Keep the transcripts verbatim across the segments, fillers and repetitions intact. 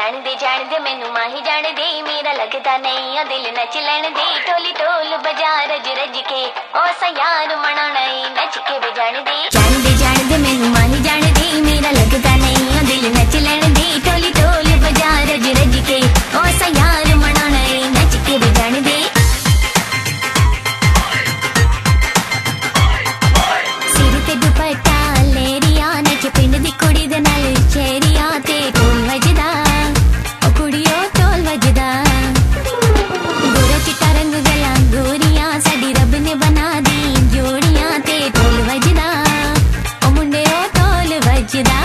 जान दे जान दे मैनू माही जान दे, मेरा लगता नहीं ओ दिल नच लैन दे। ढोली ढोल बजा रज रज के ओ सयार मनाना नच के भी जान दे। जान दे जान दे मैनू माही जान दे, मेरा लगता नहीं ओ दिल नच लैन दे। ढोली ढोल बजा रज रज के ओ सयार मनाना नच के भी जान दे। सिर ते दुपट्टा लेरिया नच पिंड दी कुड़ी दे नाल चेरिया ते ढोल वजदा ओ कुड़ियो ढोल वजदा। गोरा चिट्टा रंग गला गोरियां साडी रब ने बना दी जोड़ियां ते ढोल वजदा ओ मुंडे ओ ढोल वजदा।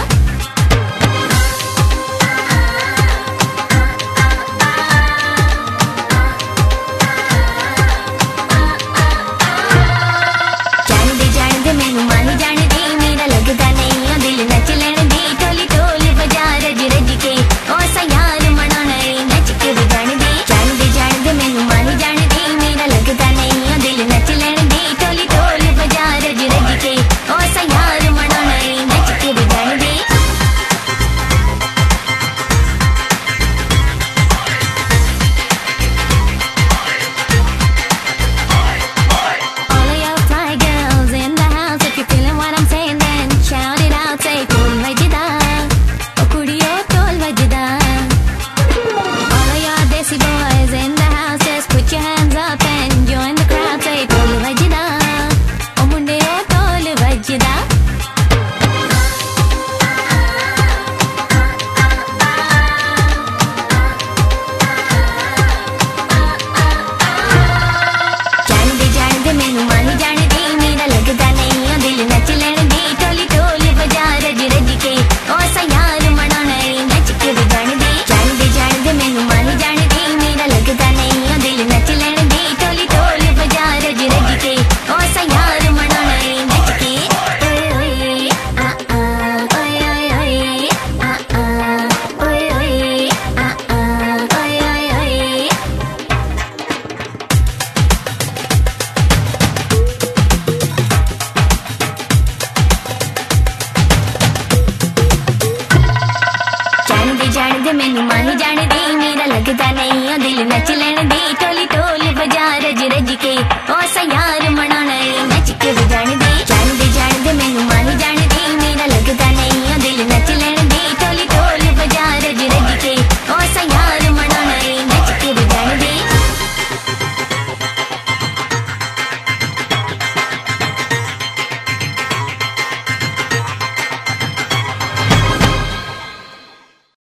जान दे जान दे मैनू माही जान दे, मेरा लगदा नहीं ओ दिल नच लैन दे। ढोली ढोल बजा रज रज के ओ सयार मनाना नच के भी जान दे। जान दे जान दे मैनू माही जान दे, मेरा लगदा नहीं ओ दिल नच लैन दे। ढोली ढोल बजा रज रज के ओ सयार मनाना नच के भी जान दे। All of your fly girls in the house, if you're feeling what I'm saying, then shout it out, say ढोल वजदा ओ कुड़ियो ढोल वजदा। All of your desi boys in the house, just put your hands up and join the crowd, say ढोल वजदा ओ मुंडे ओ ढोल वजदा। जान दे जान दे मैनू माही जान दे, मेरा लगदा नहीं ओ दिल नच लैन दे। ढोली ढोल बजा रज रज के ओ सयार मनाना नच के भी जान दे। जान दे जान दे मैनू माही जान दे, मेरा लगदा नहीं ओ दिल नच लैन दे। ढोली ढोल बजा रज रज के ओ सयार मनाना नच के। ओए ओए आ आ ओए ओए ओए आ आ ओए ओए आ आ ओए ओए ओए। जान दे जान दे मैनू माही जान दे, मेरा लगदा नहीं ओ दिल नच लैन दे। ढोली ढोल बजा रज रज के